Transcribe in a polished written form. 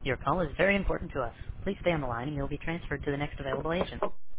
Your call is very important to us. Please stay on the line and you'll be transferred to the next available agent.